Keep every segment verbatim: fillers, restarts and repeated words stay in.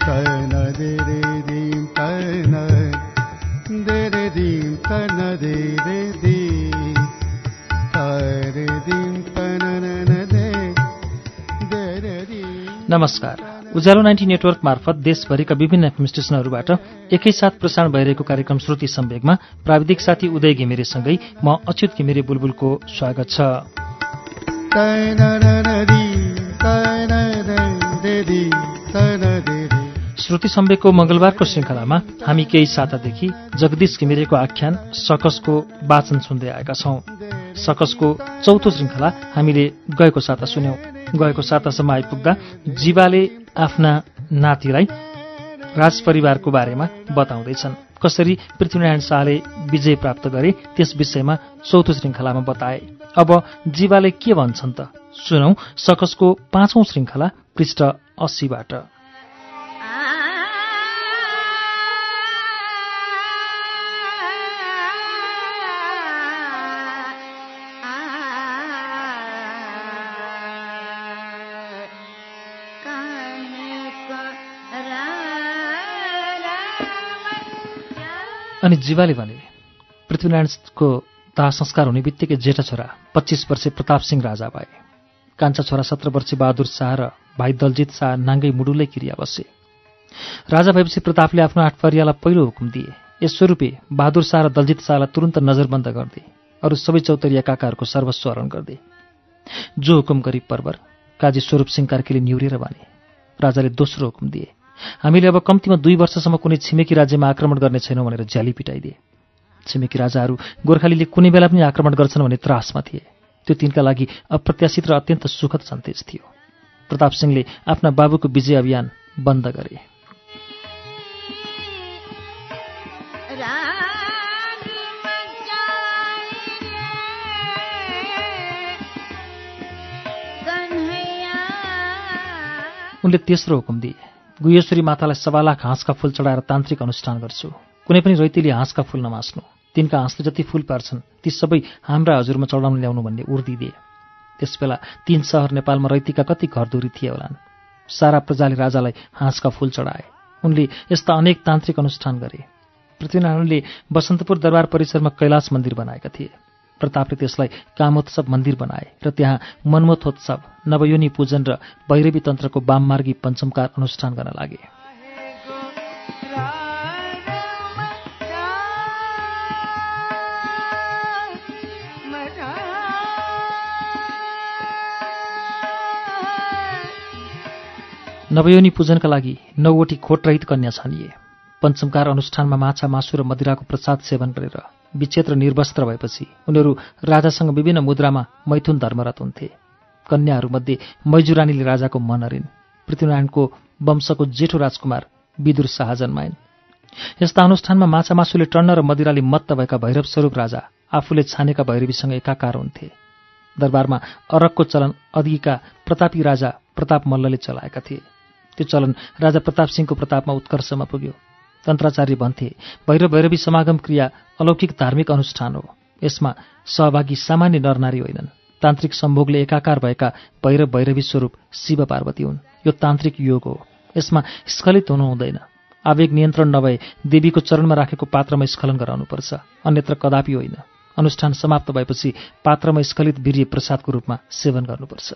नमस्कार। उज्यालो ninety network मार्फत देशभरिका विभिन्न एफएम स्टेशनहरूबाट एकैसाथ प्रसारण भइरहेको कार्यक्रम श्रुति सम्वेगमा प्राविधिक साथी उदय घिमिरेसँगै म अच्युत घिमिरे बुलबुलको स्वागत छ। श्रुति सम्वेकको मंगलबारको श्रृङ्खलामा हामी केही सातादेखि जगदीश घिमिरेको आख्यान सकसको वाचन सुन्दै आएका छौं। सकसको चौथो श्रृङ्खला हामीले गएको साता सुन्यौं। गएको सातासम्म आइपुग्दा जीवाले आफ्ना नातिलाई राजपरिवारको बारेमा बताउँदैछन्। कसरी पृथ्वीनारायण शाहले विजय प्राप्त गरे त्यस विषयमा चौथो श्रृङ्खलामा बताए। अब जीवाले के भन्छन् त सुनौ सकसको पाँचौं श्रृङ्खला पृष्ठ अस्सीबाट। अनि जीवाले भने पृथ्वीनारायणको दाह संस्कार हुने बित्तिकै जेठा छोरा पच्चीस वर्षे प्रताप सिंह राजा भए। कान्छा छोरा सत्र वर्षे बहादुर शाह र भाइ दलजित शाह नाङ्गै मुडुलै क्रिया बसे। राजा भएपछि प्रतापले आफ्नो आठ परियालाई पहिलो हुकुम दिए। यसस्वरूपे बहादुर शाह र दलजित शाहलाई तुरन्त नजरबन्द गर्दै अरू सबै चौतरिया काकाहरूको सर्वस्व हरण गर्दै जो हुकुम गरी परवर काजी स्वरूप सिंह कार्कीले निहुरेर भने। राजाले दोस्रो हुकुम दिए, हामीले अब कम्तीमा दुई वर्षसम्म कुनै छिमेकी राज्यमा आक्रमण गर्ने छैनौँ भनेर झ्याली पिटाइदिए। छिमेकी राजाहरू गोर्खालीले कुनै बेला पनि आक्रमण गर्छन् भन्ने त्रासमा थिए। त्यो तिनका लागि अप्रत्याशित र अत्यन्त सुखद सन्देश थियो। प्रताप सिंहले आफ्ना बाबुको विजय अभियान बन्द गरे। उनले तेस्रो हुकुम दिए, गुह्यश्वरी मातालाई सवा लाख हाँसका फूल चढाएर तान्त्रिक अनुष्ठान गर्छु। कुनै पनि रैतीले हाँसका फूल नमास्नु। तिनका हाँसले जति फूल पार्छन् ती सबै हाम्रा हजुरमा चढाउन ल्याउनु भन्ने उर्दी दिए। त्यसबेला तीन सहर नेपालमा रैतीका कति घरधुरी थिए होलान्। सारा प्रजाले राजालाई हाँसका फूल चढाए। उनले यस्ता अनेक तान्त्रिक अनुष्ठान गरे। पृथ्वीनारायणले बसन्तपुर दरबार परिसरमा कैलाश मन्दिर बनाएका थिए। प्रतापले त्यसलाई कामोत्सव मन्दिर बनाए र त्यहाँ मनमोथोत्सव, नवयोनि पूजन र भैरवी तन्त्रको वाममार्गी पञ्चमकार अनुष्ठान गर्न लागे। नवयोनि पूजनका लागि नौवटी खोटरहित कन्या छानिए। पञ्चमकार अनुष्ठानमा माछा मासु र मदिराको प्रसाद सेवन गरेर विच्छेद र निर्वस्त्र भएपछि उनीहरू राजासँग विभिन्न मुद्रामा मैथुन धर्मरत हुन्थे। कन्याहरूमध्ये मैजुरानीले राजाको मन हरिन्। पृथ्वीनारायणको वंशको जेठो राजकुमार विदुर शाह जन्माइन्। यस्ता अनुष्ठानमा माछा मासुले टन्न र मदिराले मत्त भएका भैरव स्वरूप राजा आफूले छानेका भैरवीसँग एकाकार हुन्थे। दरबारमा अरगको चलन अघिका प्रतापी राजा प्रताप मल्लले चलाएका थिए। त्यो चलन राजा प्रताप सिंहको प्रतापमा उत्कर्षमा पुग्यो। तन्त्राचार्य भन्थे, भैरव भैरवी समागम क्रिया अलौकिक धार्मिक अनुष्ठान हो। यसमा सहभागी सामान्य नरनारी होइनन्। तान्त्रिक सम्भोगले एकाकार भएका भैरव भैरवी स्वरूप शिव पार्वती हुन्। यो तान्त्रिक योग हो। यसमा स्खलित हुनु हुँदैन। आवेग नियन्त्रण नभए देवीको चरणमा राखेको पात्रमा स्खलन गराउनुपर्छ, अन्यत्र कदापि होइन। अनुष्ठान समाप्त भएपछि पात्रमा स्खलित वीर्य प्रसादको रूपमा सेवन गर्नुपर्छ।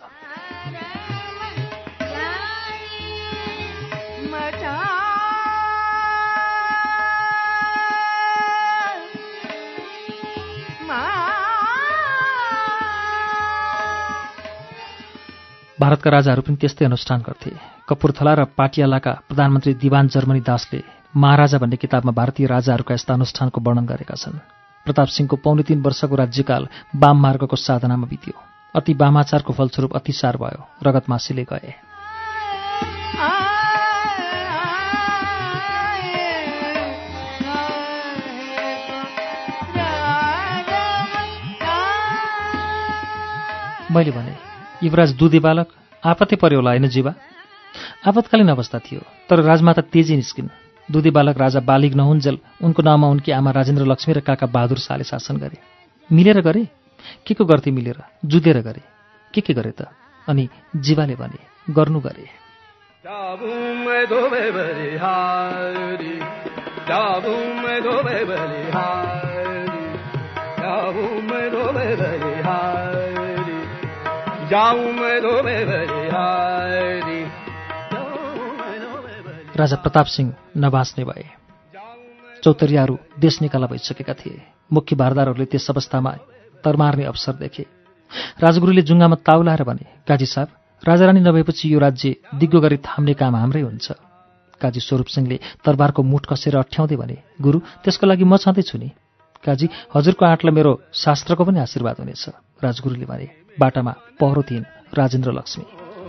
भारतका राजाहरू पनि त्यस्तै अनुष्ठान गर्थे। कपुरथला र पाटियालाका प्रधानमन्त्री दिवान जर्मनी दासले महाराजा भन्ने किताबमा भारतीय राजाहरूका यस्ता अनुष्ठानको वर्णन गरेका छन्। प्रताप सिंहको पौने तीन वर्षको राज्यकाल वाम मार्गको साधनामा बित्यो। अति वामाचारको फलस्वरूप अतिसार भयो। रगतमासीले गए। मैले भने, युवराज दुधे बालक आपत्ति पर्यो होला होइन जीवा? आपतकालीन अवस्था थियो, तर राजमाता तेजी निस्किन्। दुधे बालक राजा बालिग नहुन्जेल उनको नाममा उनकी आमा राजेन्द्र लक्ष्मी र काका बहादुर शाहले शासन गरे। मिलेर गरे? के को गर्थे मिलेर? जुधेर गरे। के के गरे त? अनि जीवाले भने, गर्नु गरे। राजा प्रताप सिंह नबाच्ने भए। चौतरियाहरू देश निकाला भइसकेका थिए। मुख्य भारदारहरूले त्यस अवस्थामा तरमार्ने अवसर देखे। राजगुरुले जुङ्गामा ताउ लाएर भने, काजी साहब, राजारानी नभएपछि यो राज्य दिग्गो गरी थाम्ने काम हाम्रै हुन्छ। काजी स्वरूप सिंहले तरबारको मुठ कसेर अठ्याउँदै भने, गुरु, त्यसको लागि म छँदैछु नि। काजी, हजुरको आँटलाई मेरो शास्त्रको पनि आशीर्वाद हुनेछ। राजगुरुले भने, बाटामा पहरो थिइन् राजेन्द्र लक्ष्मी।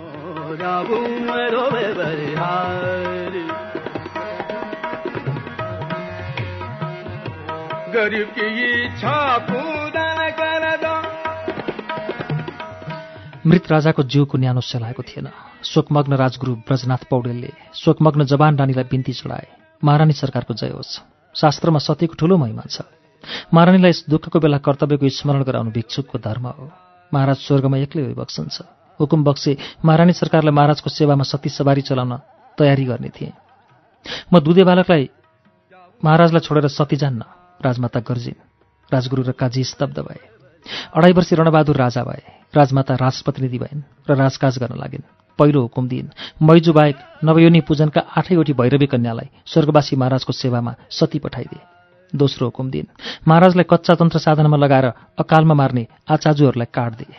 मृत राजाको जिउको न्यानो सेलाएको थिएन। शोकमग्न राजगुरु ब्रजनाथ पौडेलले शोकमग्न जवान रानीलाई बिन्ती चढाए, महारानी सरकारको जय होस्। शास्त्रमा सतीको ठूलो महिमा छ। महारानीलाई यस दुःखको बेला कर्तव्यको स्मरण गराउनु भिक्षुकको धर्म हो। महाराज स्वर्गमा एक्लै होइ बक्सन्छ। हुकुम बक्से महारानी सरकारलाई महाराजको सेवामा सती सवारी चलाउन तयारी गर्ने थिए। म दुधे बालकलाई महाराजलाई छोडेर सती जान्न, राजमाता गर्जिन्। राजगुरु र काजी स्तब्ध भए। अढाई वर्षीय रणबहादुर राजा भए। राजमाता राजप्रतिनिधि भइन् र राजकाज गर्न लागिन्। पहिलो हुकुम दिइन्, मैजु बाहेक नवयोनि पूजनका आठैवटी भैरवी कन्यालाई स्वर्गवासी महाराजको सेवामा सती पठाइदिए। दोस्रो हुकुम दिइन्, महाराजलाई कच्चा तन्त्र साधनमा लगाएर अकालमा मार्ने आचाजुहरूलाई काट दिए।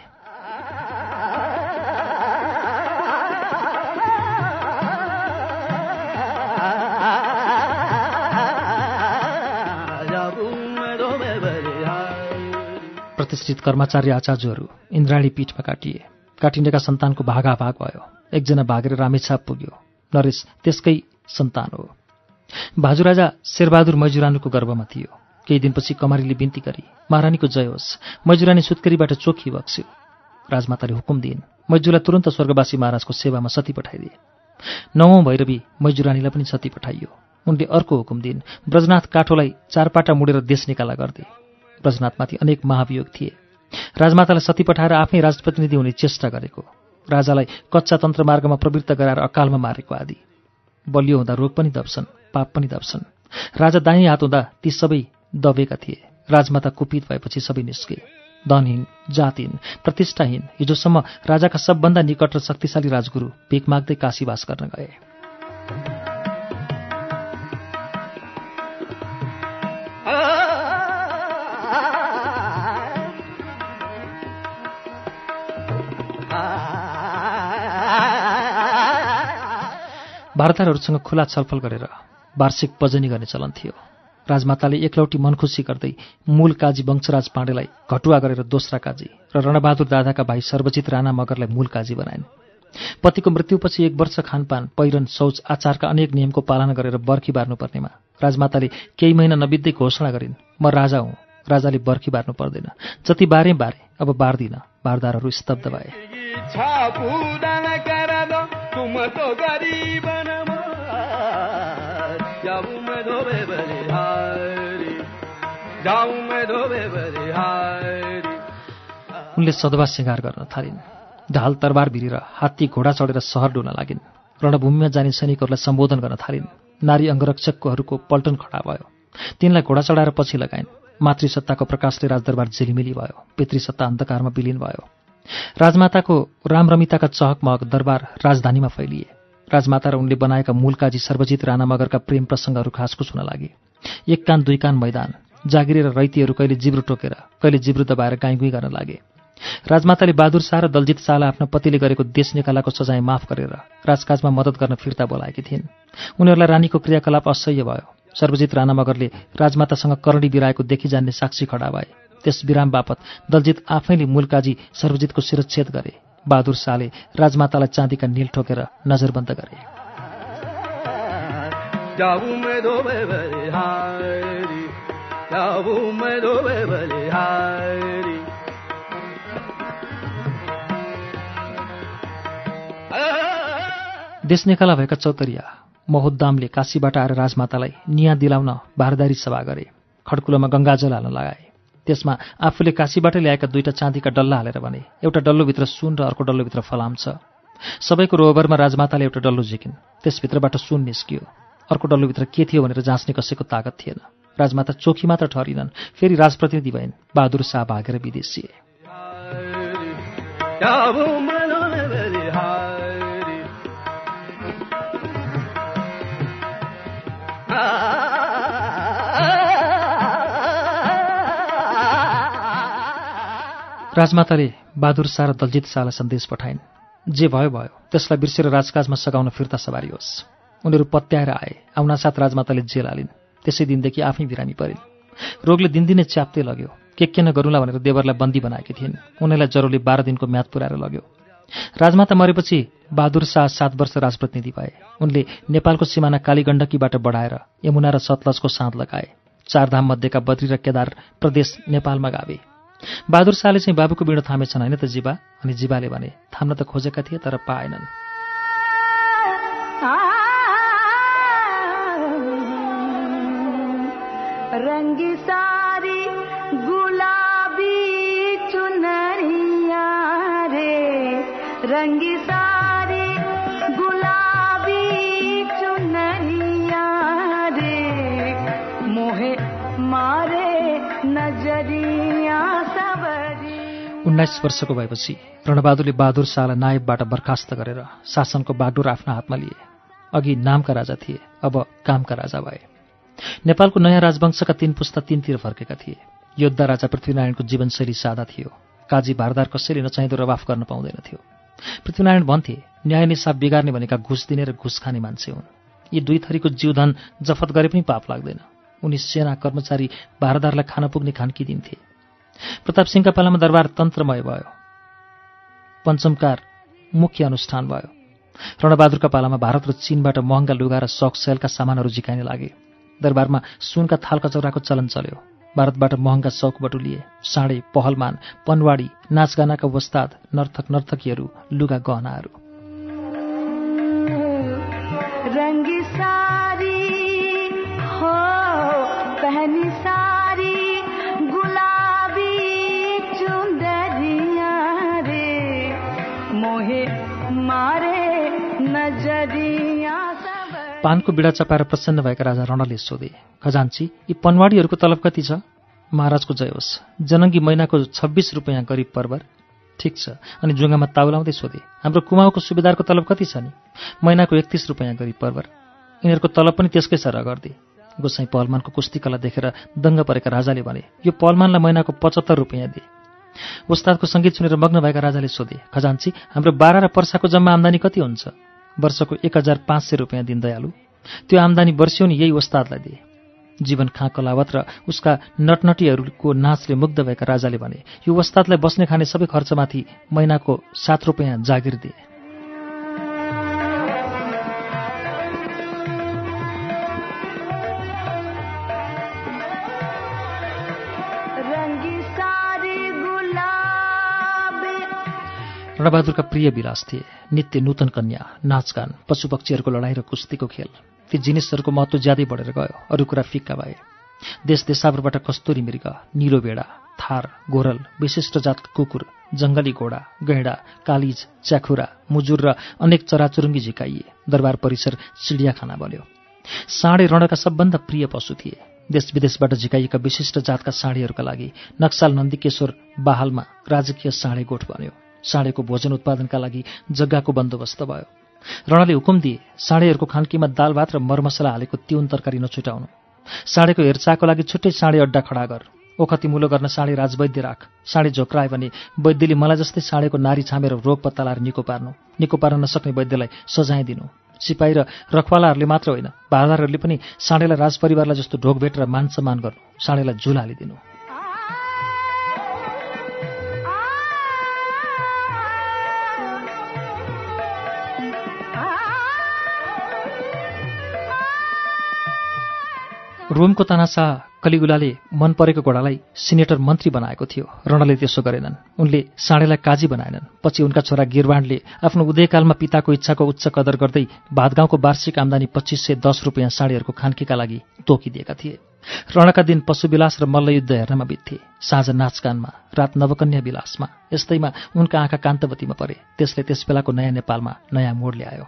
प्रतिष्ठित कर्मचारी आचार्यहरू इन्द्राणी पीठमा काटिए। काटिनेका सन्तानको भागाभाग भयो। एकजना भागेर रामेछाप पुग्यो। नरेश त्यसकै सन्तान हो। भाजुराजा शेरबहादुर मैजुरानीको गर्भमा थियो। केही दिनपछि कमारीले बिन्ती गरी, महारानीको जय होस्, मैजुरानी सुत्केरीबाट चोखी बक्स्यो। राजमाताले हुकुम दिइन्, मैजुलाई तुरन्त स्वर्गवासी महाराजको सेवामा सती पठाइदिए। नवौं भैरवी मैजुरानीलाई पनि सती पठाइयो। उनले अर्को हुकुम दिइन्, ब्रजनाथ काठोलाई चारपाटा मुडेर देश निकाला गर्दे। ब्रजनाथमाथि अनेक महाभियोग थिए। राजमातालाई सती पठाएर आफ्नै राजप्रतिनिधि हुने चेष्टा गरेको, राजालाई कच्चा तन्त्र मार्गमा प्रवृत्त गराएर अकालमा मारेको आदि। बलियो हुँदा रोग पनि दब्छन्, पाप पनि दब्छन्। राजा दाहिने हात हुँदा ती सबै दबेका थिए। राजमाता कुपित भएपछि सबै निस्के। धनहीन, जातहीन, प्रतिष्ठाहीन, हिजोसम्म राजाका सबभन्दा निकट र शक्तिशाली राजगुरु भिख माग्दै काशीवास गर्न गए। भारदारहरूसँग खुला छलफल गरेर वार्षिक पजनी गर्ने चलन थियो। राजमाताले एकलौटी मनखुसी गर्दै मूल काजी वंशराज पाण्डेलाई घटुवा गरेर दोस्रा काजी र रणबहादुर दादाका भाइ सर्वजित राणा मगरलाई मूल काजी बनाइन्। पतिको मृत्युपछि एक वर्ष खानपान, पहिरन, शौच, आचारका अनेक नियमको पालना गरेर बर्खी बार्नुपर्नेमा राजमाताले केही महिना नबित्दै घोषणा गरिन्, म राजा हुँ, राजाले बर्खी बार्नु पर्दैन। जति बारे बारे, अब बार्दिन। भारदारहरू स्तब्ध भए। उनले सदवा सिँगार गर्न थालिन्। ढाल तरबार भिरेर हात्ती घोडा चढेर सहर डुल्न लागिन्। रणभूमिमा जाने सैनिकहरूलाई सम्बोधन गर्न थालिन्। नारी अङ्गरक्षकहरूको पल्टन खडा भयो। तिनलाई घोडा चढाएर पछि लगाइन्। मातृसत्ताको प्रकाशले राजदरबार झिलिमिली भयो। पितृसत्ता अन्धकारमा विलिन भयो। राजमाताको रामरमिताका चहक महक दरबार राजधानीमा फैलिए। राजमाता र उनले बनाएका मूल काजी सर्वजित राणा मगरका प्रेम प्रसङ्गहरू खासखुस हुन लागे। एक कान दुई कान मैदान, जागिरे र रैतीहरू कहिले जिब्रो टोकेर कहिले जिब्रो दबाएर गाईगुई गर्न लागे। राजमाताले बहादुर शाह र दलजित शाहलाई आफ्नो पतिले गरेको देश निकालाको सजाय माफ गरेर राजकाजमा मद्दत गर्न फिर्ता बोलाएकी थिइन्। उनीहरूलाई रानीको क्रियाकलाप असह्य भयो। सर्वजित राणा मगरले राजमातासँग करणी बिराएको देखि जान्ने साक्षी खडा भए। त्यस विराम बापत दलजित आफैले मूल काजी सर्वजितको शिरच्छेद गरे। बहादुर शाहले राजमातालाई चाँदीका नील ठोकेर नजरबन्द गरे। देश निकाला भएका चौतरिया महोद्दामले काशीबाट आएर राजमातालाई नियाँ दिलाउन भारदारी सभा गरे। खड्कुलोमा गङ्गाजल हाल्न लगाए। त्यसमा आफूले काशीबाट ल्याएका दुईटा चाँदीका डल्ला हालेर भने, एउटा डल्लोभित्र सुन र अर्को डल्लोभित्र फलाम छ। सबैको रोभरमा राजमाताले एउटा डल्लो झिकिन्। त्यसभित्रबाट सुन निस्कियो। अर्को डल्लोभित्र के थियो भनेर जाँच्ने कसैको तागत थिएन। राजमाता चोखी मात्र ठहरिनन्, फेरि राजप्रतिनिधि भइन्। बहादुर शाह भागेर विदेशिए। राजमाताले बहादुर शाह र दलजित शाहलाई सन्देश पठाइन्। जे भयो भयो, त्यसलाई बिर्सेर राजकाजमा सघाउन फिर्ता सवारी होस्। उनीहरू पत्याएर आए। आउनासाथ राजमाताले जेल हालिन्। त्यसै दिनदेखि आफै बिरामी परिन्। रोगले दिनदिनै च्याप्दै लग्यो। के के नगरौँला भनेर देवरलाई बन्दी बनाएकी थिइन्। उनीलाई ज्वरोले बाह्र दिनको म्याद पुर्याएर लग्यो। राजमाता मरेपछि बहादुर शाह सात वर्ष राजप्रतिनिधि भए। उनले नेपालको सिमाना कालीगण्डकीबाट बढाएर यमुना र सतलजको साँध लगाए। चारधाम मध्येका बद्री र केदार प्रदेश नेपालमा गावे। बहादुर शाहले चाहिँ बाबुको बिँडो थामेछन् होइन त जीवा? अनि जीवाले भने, थाम्न त खोजेका थिए तर पाएनन्। रंगी सारी गुलाबी चुनरिया रे, रंगी सारी गुलाबी चुनरिया रे, मोहे मारे नजरिया सबरी। उन्नाइस वर्षको भएपछि रणबहादुरले बहादुर शाहलाई नायबबाट बर्खास्त गरेर शासनको बागडोर आफ्ना हातमा लिए। अघि नामका राजा थिए, अब कामका राजा भए। नेपालको नयाँ राजवंशका तीन पुस्ता तीनतिर फर्केका थिए। योद्धा राजा पृथ्वीनारायणको जीवनशैली सादा थियो। काजी भारदार कसैले नचाहिँदो रवाफ गर्न पाउँदैनथ्यो। पृथ्वीनारायण भन्थे, न्याय निसाब बिगार्ने भनेका घुस दिने र घुस खाने मान्छे हुन्। यी दुई थरीको जीवधन जफत गरे पनि पाप लाग्दैन। उनी सेना कर्मचारी भारदारलाई खान पुग्ने खान्की दिन्थे। प्रताप सिंहका पालामा दरबार तन्त्रमय भयो। पञ्चमकार मुख्य अनुष्ठान भयो। रणबहादुरका पालामा भारत र चीनबाट महँगा लुगा र शौक सयलका सामानहरू झिकाइने लागे। दरबारमा सुनका थाल कचौराको चलन चल्यो। भारतबाट महँगा शौक बटुलिए। साँडे, पहलमान, पनवाडी, नाचगानाका वस्ताद, नर्तक नर्तकीहरू, लुगा गहनाहरू। रंगी सारी हो पहनी सारी गुलाबी चुंदरिया रे, मोहे मारे नजरिया। पानको बिडा चपाएर प्रसन्न भएका राजा रणले सोधे, खजान्ची, यी पनवाडीहरूको तलब कति छ? महाराजको जय होस्। जनङ्गी महिनाको छब्बिस रुपियाँ गरिब परवर। ठिक छ। अनि जुङ्गामा ताउलाउँदै सोधे, हाम्रो कुमाउको सुबेदारको तलब कति छ नि? महिनाको एकतिस रुपियाँ गरिब परवर। यिनीहरूको तलब पनि त्यसकै सर गर्दे। गोसाई पहलमानको कुस्ती कला देखेर दङ्ग परेका राजाले भने, यो पहलमानलाई महिनाको पचहत्तर रुपियाँ दिए। उस्तादको सङ्गीत सुनेर मग्न भएका राजाले सोधे, खजान्ची, हाम्रो बाह्र र पर्साको जम्मा आम्दानी कति हुन्छ? वर्षको एक हजार पाँच सय रुपियाँ दिन दयालु। त्यो आम्दानी वर्ष्यौनी यही उस्तादलाई दिए। जीवन खाँ कलावत र उसका नटनटीहरूको नाचले मुग्ध भएका राजाले भने, यो उस्तादलाई बस्ने खाने सबै खर्चमाथि महिनाको सात रुपियाँ जागिर दिए। रणबहादुरका प्रिय विलास थिए नित्य नूतन कन्या, नाचगान, पशुपक्षीहरूको लडाईँ र कुस्तीको खेल। ती जिनिसहरूको महत्त्व ज्यादै बढेर गयो। अरू कुरा फिक्का भए। देश देशावरबाट कस्तुरी मृग, निलो बेडा, थार, गोरल, विशिष्ट जातका कुकुर, जङ्गली घोडा, गैँडा, कालिज, च्याखुरा, मुजुर र अनेक चराचुरुङ्गी झिकाइए। दरबार परिसर चिडियाखाना बन्यो। साँडे रणका सबभन्दा प्रिय पशु थिए। देश विदेशबाट झिकाइएका विशिष्ट जातका साँडेहरूका लागि नक्साल नन्दीकेश्वर बाहालमा राजकीय साँडे गोठ बन्यो। साँडेको भोजन उत्पादनका लागि जग्गाको बन्दोबस्त भयो। रणले हुकुम दिए, साँडेहरूको खान्कीमा दाल भात र मरमसला हालेको तिउन तरकारी नछुटाउनु। साँडेको हेरचाहको लागि छुट्टै साँडे अड्डा खडा गर। ओखती मुलो गर्न साँडे राजवैद्य राख। साँडे झोक्राए भने वैद्यले मलाई जस्तै साँडेको नारी छामेर रोग पत्ता लाएर निको पार्नु। निको पार्न नसक्ने वैद्यलाई सजाय दिनु। सिपाही र रखवालाहरूले मात्र होइन, भारदारहरूले पनि साँडेलाई राजपरिवारलाई जस्तो ढोकभेट र मान सम्मान गर्नु। साँडेलाई झुल हालिदिनु। रोमको तानाशाह कलिगुलाले मन परेको घोडालाई सिनेटर मन्त्री बनाएको थियो। रणले त्यसो गरेनन्। उनले साँडेलाई काजी बनाएनन्। पछि उनका छोरा गिरवाणले आफ्नो उदयकालमा पिताको इच्छाको उच्च कदर गर्दै भातगाउँको वार्षिक आम्दानी पच्चिस सय दस रुपियाँ साँडेहरूको खान्कीका लागि तोकिदिएका थिए। रणका दिन पशुविलास र मल्लयुद्ध हेर्नमा बित्थे। साँझ नाचगानमा, रात नवकन्या विलासमा। यस्तैमा उनका आँखा कान्तवतीमा परे। त्यसले त्यस बेलाको नयाँ नेपालमा नयाँ मोड ल्यायो।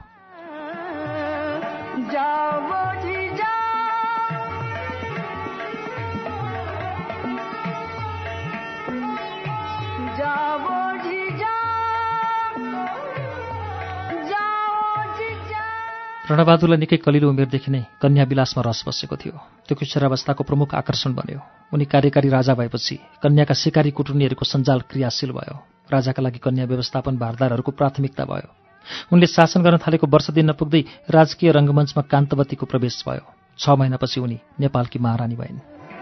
रणबहादुरलाई निकै कलिलो उमेरदेखि नै कन्या विलासमा रस बसेको थियो। त्यो किशोरावस्थाको प्रमुख आकर्षण बन्यो। उनी कार्यकारी राजा भएपछि कन्याका शिकारी कुटुनीहरूको सञ्जाल क्रियाशील भयो। राजाका लागि कन्या व्यवस्थापन भारदारहरूको प्राथमिकता भयो। उनले शासन गर्न थालेको वर्ष दिन नपुग्दै राजकीय रङ्गमञ्चमा कान्तवतीको प्रवेश भयो। छ महिनापछि उनी नेपालकी महारानी भइन्।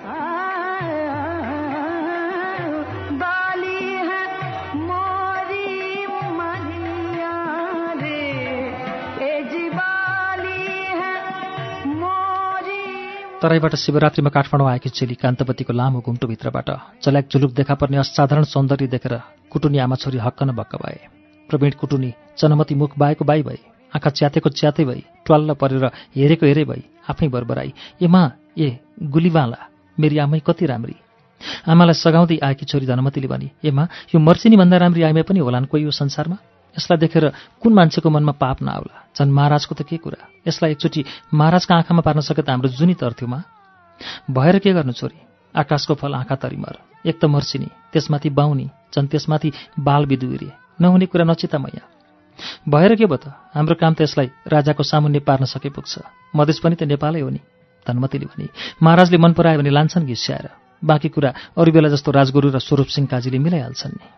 तराईबाट शिवरात्रिमा काठमाडौँ आएकी चेली कान्तवतीको लामो घुम्टोभित्रबाट चल्याक झुलुक देखा पर्ने असाधारण सौन्दर्य देखेर कुटुनी आमा छोरी हक्क न बक्क भए। प्रवीण कुटुनी चनमती मुख बाएको बाई भई, आँखा च्यातेको च्यातै भई, ट्वाल्ल परेर हेरेको हेरे भई आफै बरबराई, ए मा ए गुलीवाला मेरी आमै कति राम्री। आमालाई सघाउँदै आएकी छोरी धनमतीले भनी, ए मा यो मर्सिनी भन्दा राम्री आइमै पनि होलान् कोही यो संसारमा। यसलाई देखेर कुन मान्छेको मनमा पाप नआउला। झन् महाराजको त के कुरा। यसलाई एकचोटि महाराजका आँखामा पार्न सके त हाम्रो जुनी तर्थ्यो मा। भएर के गर्नु छोरी। आकाशको फल आँखा तरिमर। एक त मर्सिनी, त्यसमाथि बाहुनी, झन् त्यसमाथि बाल बिदुइरे। नहुने कुरा नचिता मैया। भएर के भयो त। हाम्रो काम त यसलाई राजाको सामुन्ने पार्न सके पुग्छ। मधेस पनि त नेपालै हो नि। धनमतीले भनी, महाराजले मन परायो भने लान्छन् घिस्याएर। बाँकी कुरा अरू बेला जस्तो राजगुरु र स्वरूप सिंह काजीले मिलाइहाल्छन् नि।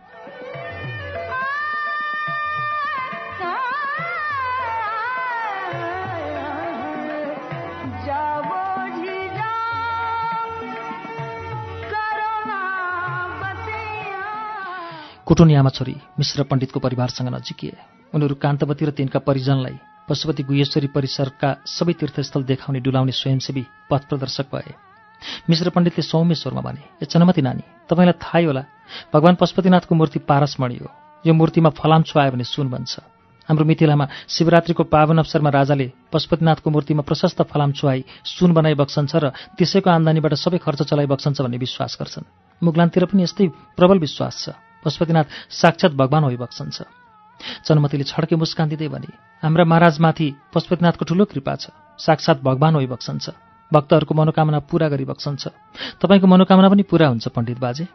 कुटुनी आमा छोरी मिश्र पण्डितको परिवारसँग नजिकिए। उनीहरू कान्तवती र तिनका परिजनलाई पशुपति गुहेश्वरी परिसरका सबै तीर्थस्थल देखाउने डुलाउने स्वयंसेवी पथ प्रदर्शक भए। मिश्र पण्डितले सौम्य स्वरमा भने, ए चनमती नानी, तपाईँलाई थाहै होला भगवान पशुपतिनाथको मूर्ति पारसमणि हो। यो मूर्तिमा फलाम छुवायो भने सुन बन्छ। हाम्रो मिथिलामा शिवरात्रिको पावन अवसरमा राजाले पशुपतिनाथको मूर्तिमा प्रशस्त फलाम छुवाई सुन बनाइ बक्सन्छ र त्यसैको आम्दानीबाट सबै खर्च चलाइ बक्सन्छ भन्ने विश्वास गर्छन्। मुगलानतिर पनि यस्तै प्रबल विश्वास छ। पशुपतिनाथ साक्षात् भगवान होइबक्सन्छ। चनमतीले छड्के मुस्कान दिँदै भने, हाम्रा महाराजमाथि पशुपतिनाथको ठुलो कृपा छ। साक्षात् भगवान होइबक्सन्छ। भक्तहरूको मनोकामना पूरा गरिबक्सन्छ। तपाईँको मनोकामना पनि पूरा हुन्छ पण्डित बाजे।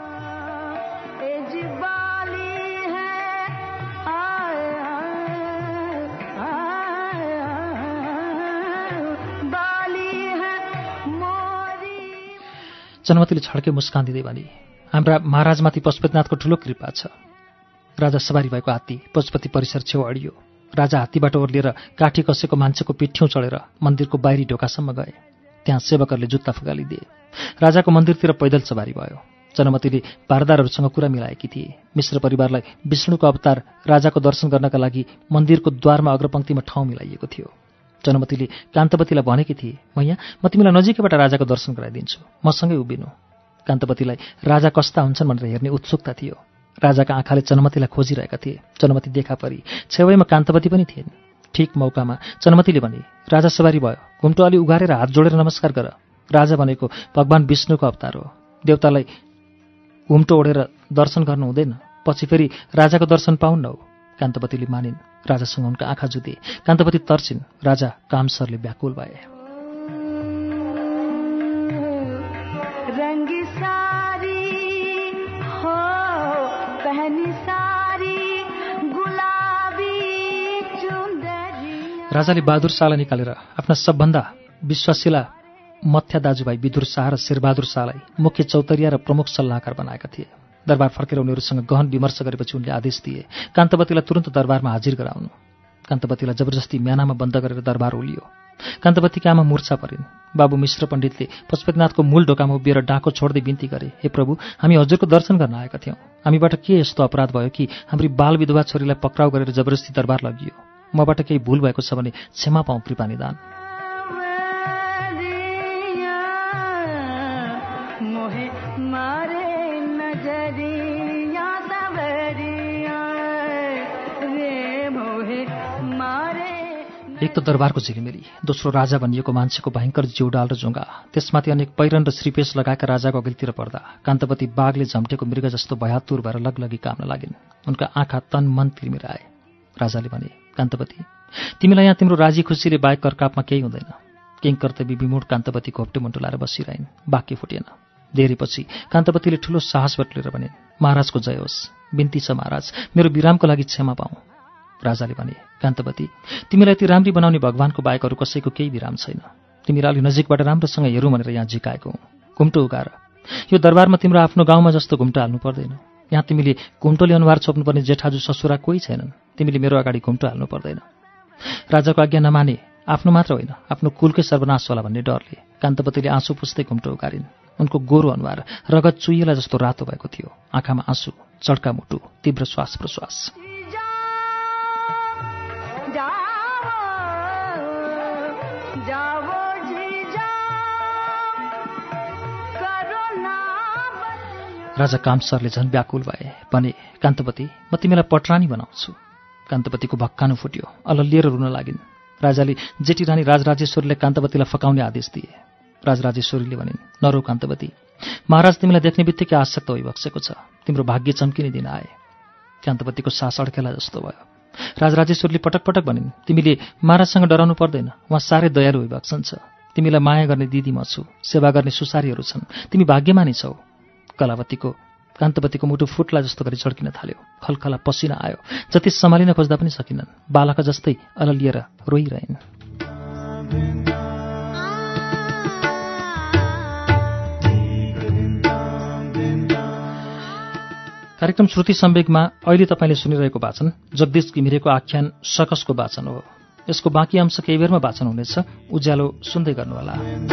चनमतीले छड्के मुस्कान दिँदै भने, हाम्रा महाराजमाथि पशुपतिनाथको ठुलो कृपा छ। राजा सवारी भएको हात्ती पशुपति परिसर छेउ अडियो। राजा हात्तीबाट ओर्लिएर काठी कसेको मान्छेको पिठ्यौँ चढेर मन्दिरको बाहिरी ढोकासम्म गए। त्यहाँ सेवकहरूले जुत्ता फुगालिदिए। राजाको मन्दिरतिर पैदल सवारी भयो। चनमतीले भारदारहरूसँग कुरा मिलाएकी थिए। मिश्र परिवारलाई विष्णुको अवतार राजाको दर्शन गर्नका लागि मन्दिरको द्वारमा अग्रपङ्क्तिमा ठाउँ मिलाइएको थियो। चनमतीले कान्तवतीलाई भनेकी थिए, मैया म तिमीलाई नजिकैबाट राजाको दर्शन गराइदिन्छु, मसँगै उभिनु। कान्तवतीलाई राजा कस्ता हुन्छन् भनेर हेर्ने उत्सुकता थियो। राजाका आँखाले चनमतीलाई खोजिरहेका थिए। चनमती देखा परी। छेउैमा कान्तवती पनि थिइन्। ठिक मौकामा चनमतीले भने, राजा सवारी भयो, घुम्टो अलि उघारेर हात जोडेर नमस्कार गर। राजा भनेको भगवान विष्णुको अवतार हो। देवतालाई घुम्टो ओढेर दर्शन गर्नु हुँदैन, पछि फेरि राजाको दर्शन पाउन्न हो। कान्तवतीले मानिन्। राजासँग उनका आँखा जुधे। कान्तवती तर्सिन्। राजा कामसरले व्याकुल भए। राजाले बहादुर शाहलाई निकालेर आफ्ना सबभन्दा विश्वासिला मथ्या दाजुभाइ विदुर शाह र शेरबहादुर शाहलाई मुख्य चौतरिया र प्रमुख सल्लाहकार बनाएका थिए। दरबार फर्केर उनीहरूसँग गहन विमर्श गरेपछि उनले आदेश दिए, कान्तवतीलाई तुरन्त दरबारमा हाजिर गराउनु। कान्तवतीलाई जबरजस्ती म्यानामा बन्द गरेर दरबार ओलियो। कान्तवतीकी आमा मूर्छा परिन्। बाबु मिश्र पण्डितले पशुपतिनाथको मूल ढोकामा उभिएर डाको छोड्दै बिन्ती गरे, हे प्रभु, हामी हजुरको दर्शन गर्न आएका थियौँ। हामीबाट के यस्तो अपराध भयो कि हाम्री बाल विधवा छोरीलाई पक्राउ गरेर जबरजस्ती दरबार लगियो। मबाट केही भूल भएको छ भने क्षमा पाऊँ कृपा निदान। एक त दरबारको झिलिमिली, दोस्रो राजा भनिएको मान्छेको भयङ्कर जिउडाल र जुङ्गा, त्यसमाथि अनेक पैरन र श्रीपेश लगाएका राजाको अघिल्तिर पर्दा कान्तवती बाघले झम्टेको मृग जस्तो भयातुर भएर लगलगी काम्न लागिन्। उनका आँखा तन मन तिर्मिराए। राजाले भने, कान्तवती, तिमीलाई यहाँ तिम्रो राजी खुसीले बाहेक करकापमा केही हुँदैन। किङ कर्तव्य विमूढ कान्तवती घोप्टे मुन्टो लाएर बसिरहन्। बाक्य फुटेन। धेरैपछि कान्तवतीले ठूलो साहस बटुलेर भने, महाराजको जय होस्, बिन्ती छ महाराज, मेरो विरामको लागि क्षमा पाऊ। राजाले भने, कान्तवती, तिमीलाई ती राम्री बनाउने भगवानको बाहेक अरू कसैको केही विराम छैन। तिमीलाई अलि नजिकबाट राम्रोसँग हेरौँ भनेर यहाँ झिकाएको हुँ। घुम्टो उगाएर। यो दरबारमा तिम्रो आफ्नो गाउँमा जस्तो घुम्टो हाल्नु पर्दैन। यहाँ तिमीले घुम्टोले अनुहार छोप्नुपर्ने जेठाजु ससुरा कोही छैनन्। तिमीले मेरो अगाडि घुम्टो हाल्नु पर्दैन। राजाको आज्ञा नमाने आफ्नो मात्र होइन, आफ्नो कुलकै सर्वनाश होला भन्ने डरले कान्तवतीले आँसु पुस्दै घुम्टो उगारिन्। उनको गोरो अनुहार रगत चुइएला जस्तो रातो भएको थियो। आँखामा आँसु, चड्का मुटु, तीव्र श्वास प्रश्वास। राजा कामसरले झन् व्याकुल भए। भने, कान्तवती, म तिमीलाई पटरानी बनाउँछु। कान्तवतीको भक्कानु फुट्यो। अलल्लिएर रुन लागिन्। राजाले जेठी रानी राजराजेश्वरीले कान्तवतीलाई फकाउने आदेश दिए। राजराजेश्वरीले भनिन्, नरौ कान्तवती, महाराज तिमीलाई देख्ने बित्तिकै आसक्त भइबक्सेको छ। तिम्रो भाग्य चम्किने दिन आए। कान्तवतीको सास अड्केला जस्तो भयो। राजराजेश्वरीले पटक पटक भनिन्, तिमीले महाराजसँग डराउनु पर्दैन, उहाँ साह्रै दयालु भइबक्सन छ। तिमीलाई माया गर्ने दिदी म छु, सेवा गर्ने सुसारीहरू छन्, तिमी भाग्यमानी छौ। कलावतीको कान्तवतीको मुटु फुट्ला जस्तो गरी चड्किन थाल्यो। खलखला पसिना आयो। जति सम्हालिन खोज्दा पनि सकिनन्। बालक जस्तै अललिएर रोइरहन्। कार्यक्रम श्रुति सम्वेकमा अहिले तपाईँले सुनिरहेको वाचन जगदीश घिमिरेको आख्यान सकसको वाचन हो। यसको बाँकी अंश केही बेरमा वाचन हुनेछ। उज्यालो सुन्दै गर्नुहोला।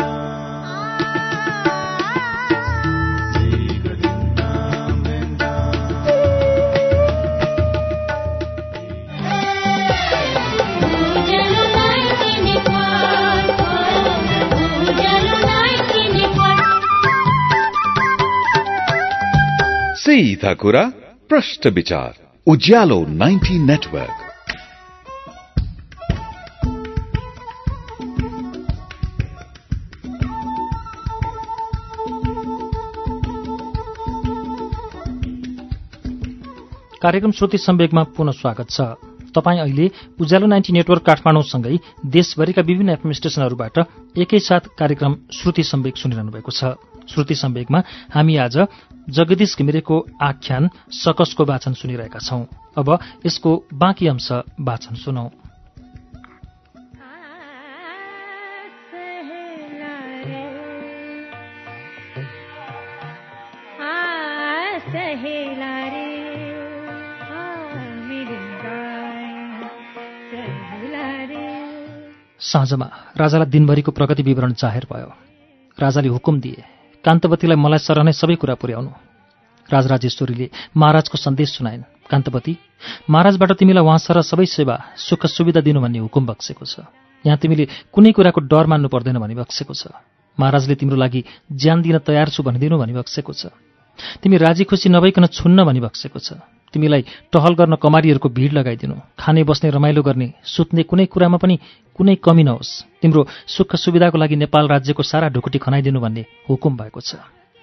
सीधा कुरा प्रश्न विचार उज्यालो नाइन्टी नेटवर्क। कार्यक्रम श्रुति सम्वेकमा पुनः स्वागत छ। तपाईँ अहिले उज्यालो नाइन्टी नेटवर्क काठमाडौँसँगै देशभरिका विभिन्न एफएम स्टेशनहरूबाट एकैसाथ कार्यक्रम श्रुति सम्वेक सुनिरहनु भएको छ। श्रुति सम्वेकमा हामी आज जगदीश घिमिरेको आख्यान सकसको वाचन सुनिरहेका छौं। अब यसको बाँकी अंश वाचन सुनौं। साँझमा राजालाई दिनभरिको प्रगति विवरण जाहेर भयो। राजाले हुकुम दिए, कान्तवतीलाई मलाई सरह नै सबै कुरा पुर्याउनु। राजराजेश्वरीले महाराजको सन्देश सुनाइन्। कान्तवती, महाराजबाट तिमीलाई उहाँ सरह सबै सेवा सुख सुविधा दिनु भन्ने हुकुम बक्सेको छ। यहाँ तिमीले कुनै कुराको डर मान्नु पर्दैन भनी बक्सेको छ। महाराजले तिम्रो लागि ज्यान दिन तयार छु भनिदिनु भनी बक्सेको छ। तिमी राजी खुसी नभइकन छुन्न भनी बक्सेको छ। तिमीलाई टहल गर्न कमारीहरूको भिड लगाइदिनु, खाने बस्ने रमाइलो गर्ने, सुत्ने कुनै कुरामा पनि कुनै कमी नहोस्, तिम्रो सुख सुविधाको लागि नेपाल राज्यको सारा ढुकुटी खनाइदिनु भन्ने हुकुम भएको छ।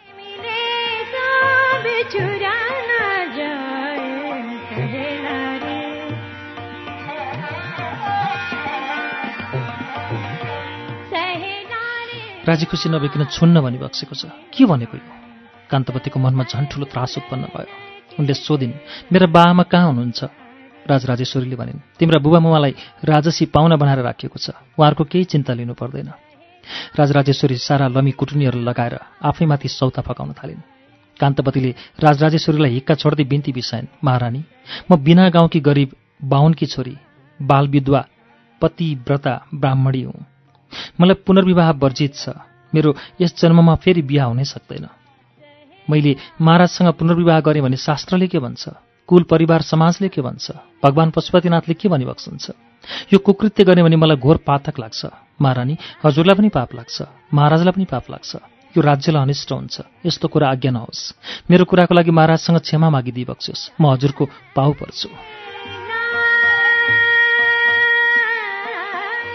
राजी खुसी नभइकन छुन्न भनी बक्सेको छ। के भनेको यो? कान्तवतीको मनमा झन् ठूलो त्रास उत्पन्न भयो। उनले सोधिन्, मेरा बाआमा कहाँ हुनुहुन्छ? राजराजेश्वरीले भनिन्, तिम्रा बुबा मुवालाई राजसी पाहुना बनाएर राखिएको छ, उहाँहरूको केही चिन्ता लिनु पर्दैन। राजराजेश्वरी सारा लमी कुटुनीहरू लगाएर आफैमाथि सौता फकाउन थालिन्। कान्तवतीले राजराजेश्वरीलाई हिक्का छोड्दै बिन्ती बिसाइन्, महारानी, म बिना गाउँकी गरिब बाहुनकी छोरी, बाल विधवा पतिव्रता ब्राह्मणी हुँ। मलाई पुनर्विवाह वर्जित छ। मेरो यस जन्ममा फेरि बिहा हुनै सक्दैन। मैले महाराजसँग पुनर्विवाह गरेँ भने शास्त्रले के भन्छ, कुल परिवार समाजले के भन्छ, भगवान पशुपतिनाथले के भनिबक्सन्छ? यो कुकृत्य गर्ने भने मलाई घोर पातक लाग्छ। महारानी, हजुरलाई पनि पाप लाग्छ, महाराजलाई पनि पाप लाग्छ। यो राज्यलाई अनिष्ट हुन्छ। यस्तो कुरा आज्ञा नहोस्। मेरो कुराको लागि महाराजसँग क्षमा मागिदिई बक्स्योस्। म हजुरको पाउ पर्छु।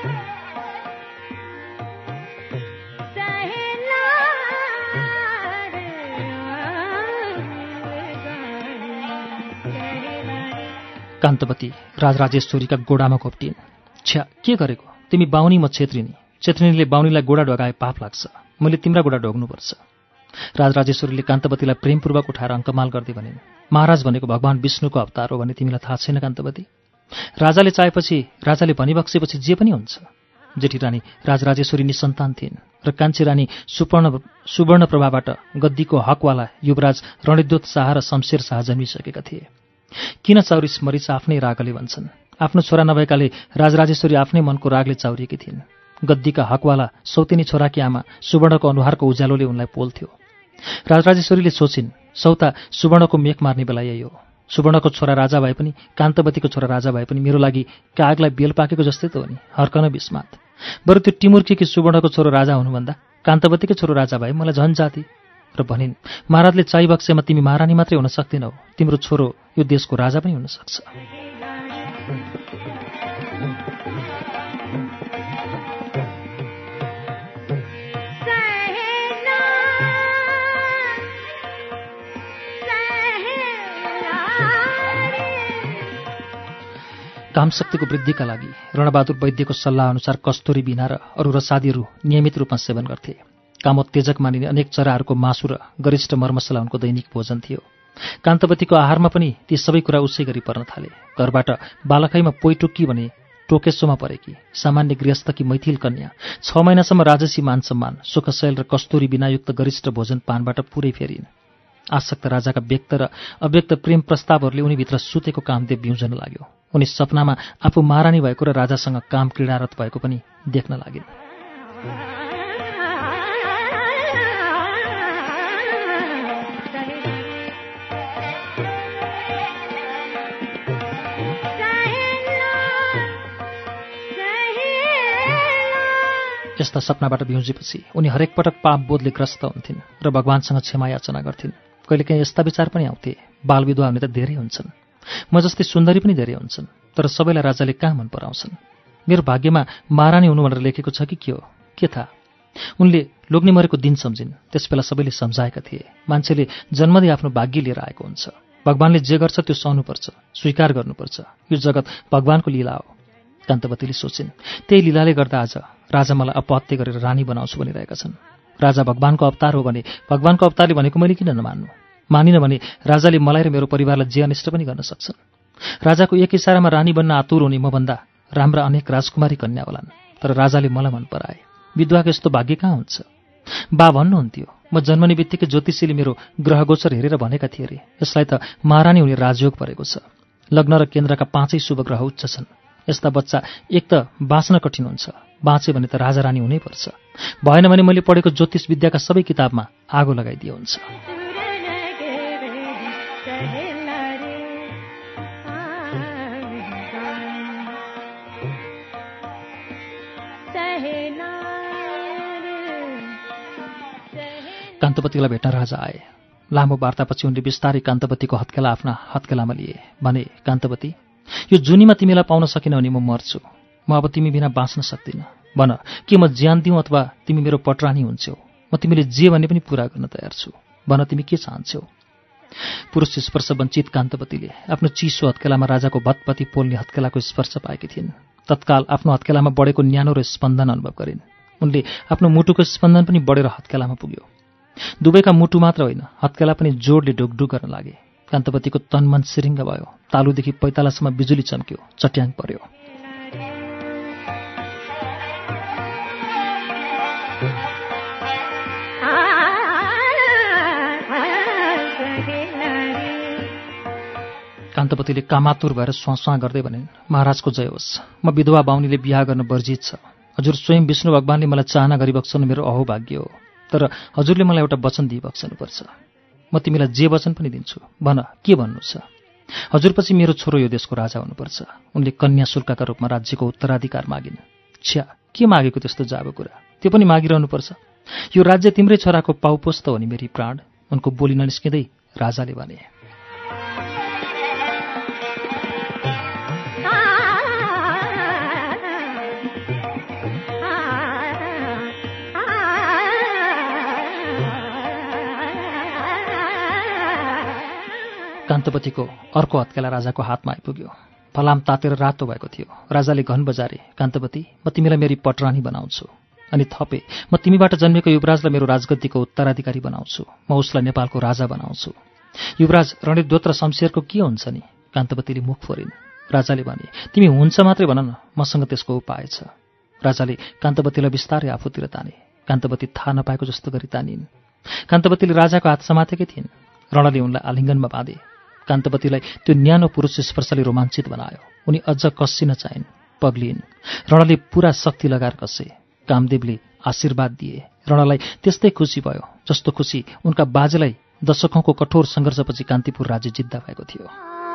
कान्तवती राजराजेश्वरीका गोडामा घोप्टिन्। छ्या, के गरेको? तिमी बाहुनी, म छेत्रिनी। छेत्रिनीले बाहुनीलाई गोडा ढोगाए पाप लाग्छ। मैले तिम्रा गोडा ढोग्नुपर्छ। राजराजेश्वरीले कान्तवतीलाई प्रेमपूर्वक उठाएर अङ्कमाल गर्दै भनिन्, महाराज भनेको भगवान् विष्णुको अवतार हो भन्ने तिमीलाई थाहा छैन कान्तवती? राजाले चाहेपछि, राजाले भनिबक्सेपछि जे पनि हुन्छ। जेठी रानी राजराजेश्वरी निसन्तान थिइन् र कान्छी रानी सुवर्ण सुवर्णप्रभाबाट गद्दीको हकवाला युवराज रणिद्योत शाह र शमशेर शाह जन्मिसकेका थिए। किन चाउरिस मरिच आफ्नै रागले भन्छन्। आफ्नो छोरा नभएकाले राजराजेश्वरी आफ्नै मनको रागले चाउरिएकी थिइन्। गद्दीका हकवाला सौतेनी छोराकी आमा सुवर्णको अनुहारको उज्यालोले उनलाई पोल्थ्यो। राजराजेश्वरीले सोचिन्, सौता सुवर्णको मेख मार्ने बेला यही हो। सुवर्णको छोरा राजा भए पनि, कान्तवतीको छोरा राजा भए पनि मेरो लागि कागलाई बेल पाकेको जस्तै त हो नि। हर्कन बिस्मात। बरु त्यो टिमुर्की सुवर्णको छोरो राजा हुनुभन्दा कान्तवतीकै छोरो राजा भए मलाई झन् जाति। र भनिन्, महाराजले चाहिबक्सेमा तिमी महारानी मात्रै हुन सक्दैनौ, तिम्रो छोरो यो देशको राजा पनि हुन सक्छ। कामशक्तिको वृद्धिका लागि रणबहादुर वैद्यको सल्लाह अनुसार कस्तुरी बिना र अरू रसादीहरू नियमित रूपमा सेवन गर्थे। कामोत्तेजक मानिने अनेक चराहरूको मासु र गरिष्ठ मरमसला उनको दैनिक भोजन थियो। कान्तवतीको आहारमा पनि ती सबै कुरा उसै गरी पर्न थाले। घरबाट बालखैमा पोइटुक्की भने टोकेसोमा परेकी सामान्य गृहस्थकी मैथिल कन्या छ महिनासम्म राजसी मान सम्मान, सुखशैल र कस्तुरी बिनायुक्त गरिष्ठ भोजन पानबाट पुरै फेरिन्। आसक्त राजाका व्यक्त र अव्यक्त प्रेम प्रस्तावहरूले उनीभित्र सुतेको कामदेव बिउजन लाग्यो। उनी सपनामा आफू महारानी भएको र राजासँग काम क्रीडारत भएको पनि देख्न लागिन्। यस्ता सपनाबाट बिउजेपछि उनी हरेक पटक पाप बोधले ग्रस्त हुन्थिन् र भगवानसँग क्षमा याचना गर्थिन्। कहिलेकाहीँ यस्ता विचार पनि आउँथे, बालविधवा हुने त धेरै हुन्छन्, म जस्तै सुन्दरी पनि धेरै हुन्छन्, तर सबैलाई राजाले कहाँ मन पराउँछन्। मेरो भाग्यमा महारानी हुनु भनेर लेखेको छ कि के हो, के थाहा। उनले लोग्ने मरेको दिन सम्झिन्। त्यसबेला सबैले सम्झाएका थिए, मान्छेले जन्मदै आफ्नो भाग्य लिएर आएको हुन्छ। भगवानले जे गर्छ त्यो सहनुपर्छ, स्वीकार गर्नुपर्छ। यो जगत भगवानको लीला हो। कान्तवतीले सोचिन्, त्यही लीलाले गर्दा आज राजा मलाई अपहत्य गरेर रानी बनाउँछु भनिरहेका छन्। राजा भगवानको अवतार हो भने भगवानको अवतारले भनेको मैले किन नमान्नु? मानिन भने राजाले मलाई र मेरो परिवारलाई जे अनिष्ट पनि गर्न सक्छन्। राजाको एक इसारामा रानी बन्न आतुर हुने मभन्दा राम्रा अनेक राजकुमारी कन्या होलान्, तर राजाले मलाई मन पराए। विधवाको यस्तो भाग्य कहाँ हुन्छ? बा भन्नुहुन्थ्यो, म जन्मने बित्तिकै ज्योतिषीले मेरो ग्रहगोचर हेरेर भनेका थिए अरे, यसलाई त महारानी हुने राजयोग परेको छ। लग्न र केन्द्रका पाँचै शुभ ग्रह उच्च छन्। यस्ता बच्चा एक त बाँच्न कठिन हुन्छ, बाँचे भने त राजा रानी हुनै पर्छ। भएन भने मैले पढेको ज्योतिष विद्याका सबै किताबमा आगो लगाइदिए हुन्छ। कान्तवतीलाई भेट्न राजा आए। लामो वार्तापछि उनले बिस्तारै कान्तवतीको हत्केला आफ्ना हत्केलामा लिए। भने, कान्तवती, यो जुनीमा तिमीलाई पाउन सकिन भने म मर्छु। म अब तिमी बिना बाँच्न सक्दिनँ। भन, के म ज्यान दिउँ अथवा तिमी मेरो पटरानी हुन्छौ? म तिमीले जे भने पनि पूरा गर्न तयार छु। भन, तिमी के चाहन्छौ? पुरुष स्पर्श वञ्चित कान्तवतीले आफ्नो चिसो हत्केलामा राजाको भतपति पोल्ने हत्केलाको स्पर्श पाएकी थिइन्। तत्काल आफ्नो हत्केलामा बढेको न्यानो र स्पन्दन अनुभव गरिन्। उनले आफ्नो मुटुको स्पन्दन पनि बढेर हत्केलामा पुग्यो। दुवैका मुटु मात्र होइन, हत्केला पनि जोडले ढुकढुक गर्न लागे। कान्तवतीको तनमन सिरिङ्ग भयो। तालुदेखि पैतालासम्म बिजुली चम्क्यो, चट्याङ पर्यो। कान्तवतीले कामातुर भएर स्वाँ गर्दै भनिन्, महाराजको जय होस्। म विधवा बाहुनीले बिहा गर्न वर्जित छ। हजुर स्वयं विष्णु भगवानले मलाई चाहना गरिबक्सनु मेरो अहोभाग्य हो, तर हजुरले मलाई एउटा वचन दिइबक्सनुपर्छ। म तिमीलाई जे वचन पनि दिन्छु। भन, के भन्नु छ? हजुरपछि मेरो छोरो यो देशको राजा हुनुपर्छ। उनले कन्या शुल्कका रूपमा राज्यको उत्तराधिकार मागिन्। छ्या, के मागेको त्यस्तो जाबो कुरा? त्यो पनि मागिरहनुपर्छ? यो राज्य तिम्रै छोराको पाउपोस त हो नि मेरी प्राण। उनको बोली ननिस्किँदै राजाले भने। कान्तवतीको अर्को हत्केला राजाको हातमा आइपुग्यो। फलाम तातेर रातो भएको थियो। राजाले घन बजारे, कान्तवती, म तिमीलाई मेरी पटरानी बनाउँछु। अनि थपे, म तिमीबाट जन्मेको युवराजलाई मेरो राजगद्दीको उत्तराधिकारी बनाउँछु। म उसलाई नेपालको राजा बनाउँछु। युवराज रणिद्वत र शमशेरको के हुन्छ नि? कान्तवतीले मुख फोरिन्। राजाले भने, तिमी हुन्छ मात्रै भन न, मसँग त्यसको उपाय छ। राजाले कान्तवतीलाई बिस्तारै आफूतिर ताने। कान्तवती थाहा नपाएको जस्तो गरी तानिन्। कान्तवतीले राजाको हात समातेकै थिइन्। रणले उनलाई आलिङ्गनमा बाँधे। कान्तवतीलाई त्यो न्यानो पुरुष स्पर्शले रोमाञ्चित बनायो। उनी अझ कस्सिन चाहिन्, पग्लिन्। रणले पूरा शक्ति लगाएर कसे। कामदेवले आशीर्वाद दिए। रणलाई त्यस्तै खुसी भयो जस्तो खुसी उनका बाजेलाई दशकौंको कठोर सङ्घर्षपछि कान्तिपुर राज्य जित्दा भएको थियो।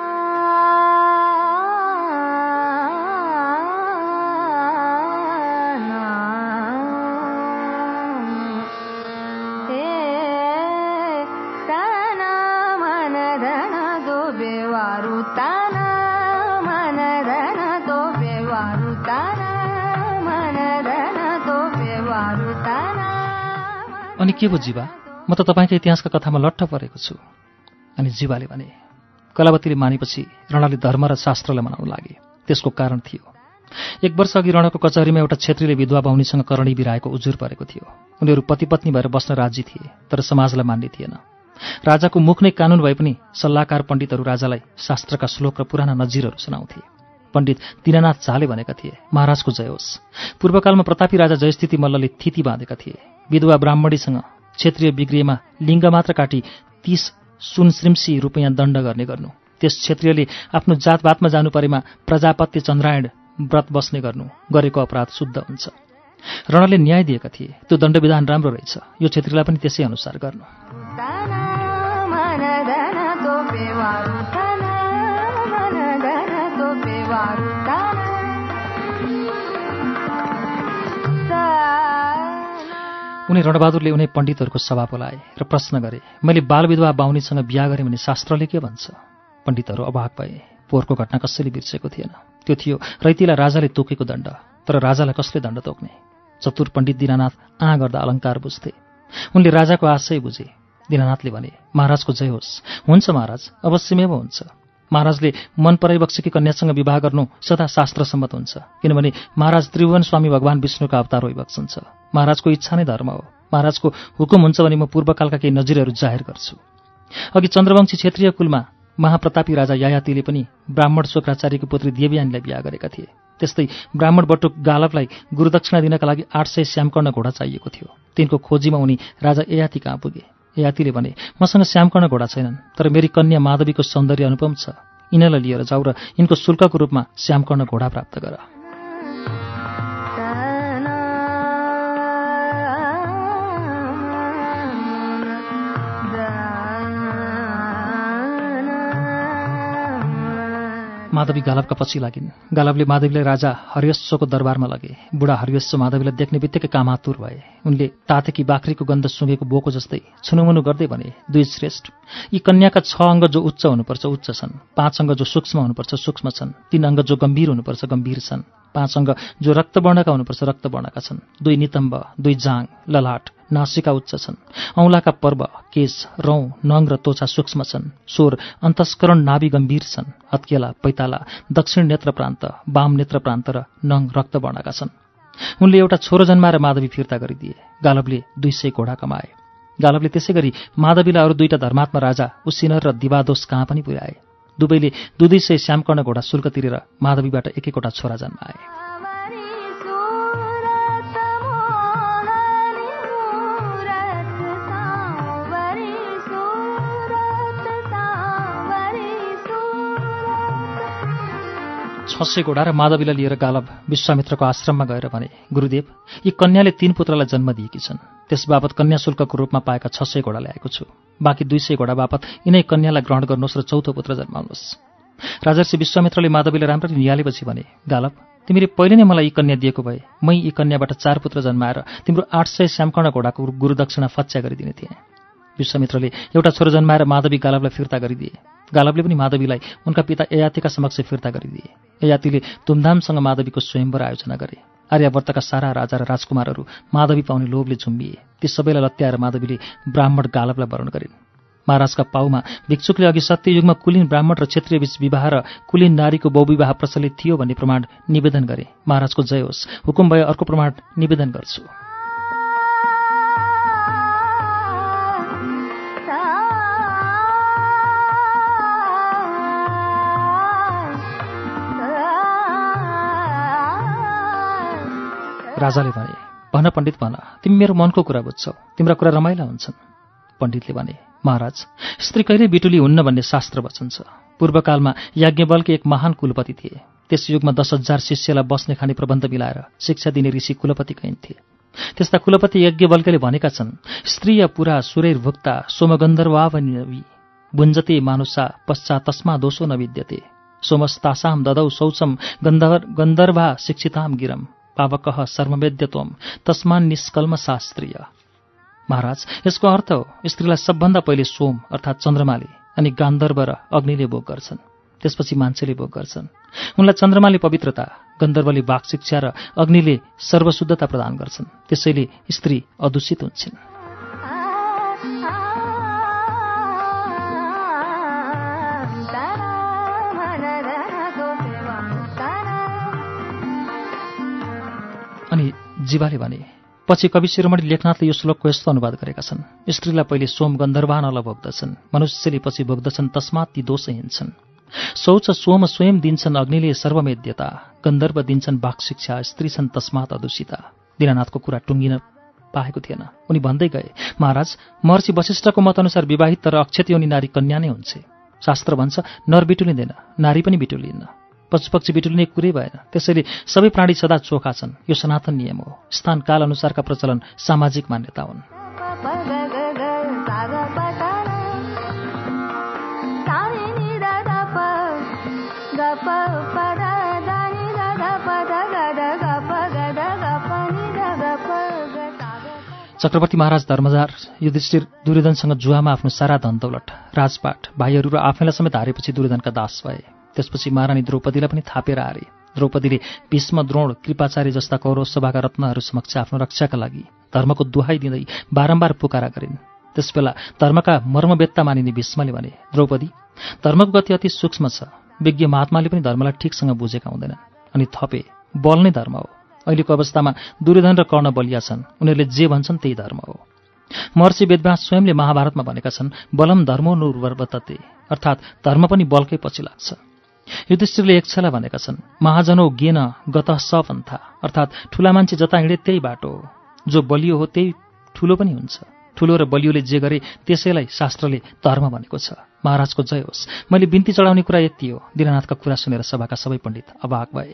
अनि के भो जीवा, म त तपाईँको इतिहासका कथामा लट्ठ परेको छु। अनि जीवाले भने, कलावतीले मानेपछि रणले धर्म र शास्त्रलाई मनाउन लागे। त्यसको कारण थियो, एक वर्ष अघि रणको कचहरीमा एउटा क्षेत्रीले विधवा बाहुनीसँग करणी बिराएको उजुर परेको थियो। उनीहरू पति पत्नी भएर बस्न राजी थिए, तर समाजलाई मान्ने थिएन। राजाको मुख नै कानुन भए पनि सल्लाहकार पण्डितहरू राजालाई शास्त्रका श्लोक र पुराना नजिरहरू सुनाउँथे। पण्डित दीनानाथ झाले भनेका थिए, महाराजको जय होस्। पूर्वकालमा प्रतापी राजा जयस्थिति मल्लले थिति बाँधेका थिए। विधवा ब्राह्मणीसँग क्षेत्रीय बिग्रिएमा लिङ्ग मात्र काटी तीस सुनश्रिम्सी रुपियाँ दण्ड गर्ने गर्नु। त्यस क्षेत्रीयले आफ्नो जातपातमा जानु परेमा प्रजापत्य चन्द्रायण व्रत बस्ने गर्नु, गरेको अपराध शुद्ध हुन्छ। रणले न्याय दिएका थिए। त्यो दण्डविधान राम्रो रहेछ, यो क्षेत्रीलाई पनि त्यसै अनुसार गर्नु। उनी रणबहादुरले उनी पण्डितहरूको सभा बोलाए र प्रश्न गरे, मैले बालविधवा बाहुनीसँग बिहा गरेँ भने शास्त्रले के भन्छ? पण्डितहरू अवाक भए। पोहोरको घटना कसैले बिर्सेको थिएन। त्यो थियो रैतीलाई राजाले तोकेको दण्ड। तर राजालाई कसले दण्ड तोक्ने? चतुर पण्डित दीनानाथ आँ गर्दा अलङ्कार बुझ्थे। उनले राजाको आशय बुझे। दीनानाथले भने, महाराजको जय होस्। हुन्छ महाराज, अवश्यमेव हुन्छ। महाराजले मन पराइबक्सेकी कन्यासँग विवाह गर्नु सदा शास्त्रसम्मत हुन्छ, किनभने महाराज त्रिभुवन स्वामी भगवान विष्णुका अवतार होइबक्सन्छ। महाराजको इच्छा नै धर्म हो। महाराजको हुकुम हुन्छ भने म पूर्वकालका केही नजिरहरू जाहेर गर्छु। अघि चन्द्रवंशी क्षेत्रीय कुलमा महाप्रतापी राजा यायातिले पनि ब्राह्मण शुक्राचार्यकी पुत्री देवयानीलाई बिहा गरेका थिए। त्यस्तै ब्राह्मण बटुक गालवलाई गुरुदक्षिणा दिनका लागि आठ सय श्यामकर्ण घोडा चाहिएको थियो। तिनको खोजीमा उनी राजा ययाति कहाँ पुगे। ययातिले भने, मसँग श्यामकर्ण घोडा छैनन्, तर मेरी कन्या माधवीको सौन्दर्य अनुपम छ। यिनलाई लिएर जाऊ र यिनको शुल्कको रूपमा श्यामकर्ण घोडा प्राप्त गर। माधवी गालवका पछि लागिन्। गालवले माधवीलाई राजा हरियश्वको दरबारमा लगे। बुढा हरियश्व माधवीलाई देख्ने बित्तिकै कामातुर भए। उनले तातेकी बाख्रीको गन्ध सुँगेको बोको जस्तै छुनुमुनु गर्दै भने, दुई श्रेष्ठ, यी कन्याका छ अङ्ग जो उच्च हुनुपर्छ उच्च छन्, पाँच अङ्ग जो सूक्ष्म हुनुपर्छ सूक्ष्म छन्, तीन अङ्ग जो गम्भीर हुनुपर्छ गम्भीर छन्, पाँच अङ्ग जो रक्तवर्णका हुनुपर्छ रक्तवर्णका छन्, दुई नितम्ब, दुई जाङ, ललाट, नासिका उच्च छन्, औँलाका पर्व, केश, रौँ, नङ र त्वचा सूक्ष्म छन्, स्वर, अन्तस्करण, नाभि गम्भीर छन्, हत्केला, पैताला, दक्षिण नेत्र प्रान्त, वाम नेत्र प्रान्त र नङ रक्तवर्णका छन्। उनले एउटा छोरो जन्माएर माधवी फिर्ता गरिदिए। गालवले दुई सय घोडा कमाए। गालवले त्यसै गरी माधवीलाई अरू दुईटा धर्मात्मा राजा उसिनर र दिवादोस कहाँ पनि पुर्याए। दुवैले दुई दुई सय श्यामकर्ण घोडा शुल्क तिरेर माधवीबाट एक एकवटा छोरा जन्माए। छ सय घोडा र माधवीलाई लिएर गालव विश्वामित्रको आश्रममा गएर भने, गुरुदेव, यी कन्याले तीन पुत्रलाई जन्म दिएकी छन्। त्यस बापत कन्या शुल्कको रूपमा पाएका छ सय घोडा ल्याएको छु। बाँकी दुई सय घोडा बापत यिनै कन्यालाई ग्रहण गर्नुहोस् र चौथो पुत्र जन्माउनुहोस्। राजर्षि विश्वामित्रले माधवीलाई राम्ररी निहालेपछि भने, गालव, तिमीले पहिले नै मलाई यी कन्या दिएको भए मै यी कन्याबाट चार पुत्र जन्माएर तिम्रो आठ सय श्यामकर्ण घोडाको गुरुदक्षिणा फच्या गरिदिने थिएँ। विश्वामित्रले एउटा छोरो जन्माएर माधवी गालवलाई फिर्ता गरिदिए। गालवले पनि माधवीलाई उनका पिता ययातिका समक्ष फिर्ता गरिदिए। ययातिले धुमधामसँग माधवीको स्वयंवर आयोजना गरे। आर्यावर्तका सारा राजा र राजकुमारहरू माधवी पाउने लोभले झुम्बिए। ती सबैलाई लत्याएर माधवीले ब्राह्मण गालवलाई वरण गरिन्। महाराजका पाउमा भिक्षुकले अघि सत्ययुगमा कुलीन ब्राह्मण र क्षत्रिय बीच विवाह र कुलीन नारीको बहुविवाह प्रचलित थियो भन्ने प्रमाण निवेदन गरे। महाराजको जय होस्। हुकुम भए अर्को प्रमाण निवेदन गर्छु। राजाले भने, भन पण्डित भन, तिमी मेरो मनको कुरा बुझ्छौ, तिम्रा कुरा रमाइला हुन्छन्। पण्डितले भने, महाराज, स्त्री कहिल्यै बिटुली हुन्न भन्ने शास्त्र वचन छ। पूर्वकालमा याज्ञवल्क्य एक महान कुलपति थिए। त्यस युगमा दस हजार शिष्यलाई बस्ने खाने प्रबन्ध मिलाएर शिक्षा दिने ऋषि कुलपति कहिन्थे। त्यस्ता कुलपति यज्ञवल्क्यले भनेका छन्, स्त्री या पुरा सुरैर्भुक्ता सोमगन्धर्वावनिवी भुञ्जते मानुषा पश्चात् तस्मा दोषो न विद्यते सोमस्तासां ददौ शौचम गन्धर् गन्धर्वा शिक्षितां गिरम पावकः सर्ववेद्यत्वम तस्मान् निष्कल्म शास्त्रीय। महाराज, यसको अर्थ हो स्त्रीलाई सबभन्दा पहिले सोम अर्थात् चन्द्रमाले अनि गान्धर्व र अग्निले भोग गर्छन्, त्यसपछि मान्छेले भोग गर्छन्। उनलाई चन्द्रमाले पवित्रता, गन्धर्वले वाक शिक्षा र अग्निले सर्वशुद्धता प्रदान गर्छन्। त्यसैले स्त्री अदूषित हुन्छन्। अनि जीवाले भने, पछि कवि शिरोमणि लेखनाथले यो श्लोकको यस्तो अनुवाद गरेका छन्, स्त्रीलाई पहिले सोम गन्धर्वानल भोग्दछन्, मनुष्यले पछि भोग्दछन्, तस्मात् ती दोष हिँड्छन्। शौच सोम स्वयं दिन्छन्, अग्निले सर्वमेद्यता, गन्धर्व दिन्छन् वाक शिक्षा, स्त्री छन् तस्मात् अदूषिता। दीनानाथको कुरा टुङ्गिन पाएको थिएन। उनी भन्दै गए, महाराज, महर्षि वशिष्ठको मतअनुसार विवाहित तर अक्षतयोनि नारी कन्या नै हुन्छ। शास्त्र भन्छ नर बिटुलिँदैन, नारी पनि बिटुलिन्न, पशुपक्षी बिटुलिने कुरै भएन। त्यसैले सबै प्राणी सदा चोखा छन्। यो सनातन नियम हो। स्थान काल अनुसारका प्रचलन सामाजिक मान्यता हुन्। चक्रवर्ती महाराज धर्मजार युधिष्ठिर दुर्योधनसँग जुवामा आफ्नो सारा धन दौलत, राजपाट, भाइहरू र आफैलाई समेत हारेपछि दुर्योधनका दास भए। त्यसपछि महारानी द्रौपदीलाई पनि थापेर हारे। द्रौपदीले भीष्म, द्रोण, कृपाचार्य जस्ता कौरव सभाका रत्नहरू समक्ष आफ्नो रक्षाका लागि धर्मको दुहाई दिँदै बारम्बार पुकारा गरिन्। त्यसबेला धर्मका मर्मवेत्ता मानिने भीष्मले भने, द्रौपदी, धर्मको गति अति सूक्ष्म छ। विज्ञ महात्माले पनि धर्मलाई ठिकसँग बुझेका हुँदैनन्। अनि थपे, बल नै धर्म हो। अहिलेको अवस्थामा दुर्योधन र कर्ण बलिया छन्। उनीहरूले जे भन्छन् त्यही धर्म हो। महर्षि वेदव्यास स्वयंले महाभारतमा भनेका छन्, बलम धर्मो नुर्वर्तते, अर्थात् धर्म पनि बलकै पछि लाग्छ। युधिष्ठिरले एक छला भनेका छन्, महाजनौ गेन गतः सपन्था, अर्थात् ठुला मान्छे जता हिँडे त्यही बाटो हो। जो बलियो हो त्यही ठुलो पनि हुन्छ। ठुलो र बलियोले जे गरे त्यसैलाई शास्त्रले धर्म भनेको छ। महाराजको जय होस्। मैले बिन्ती चढाउने कुरा यति हो। दीनानाथका कुरा सुनेर सभाका सबै पण्डित अवाक भए।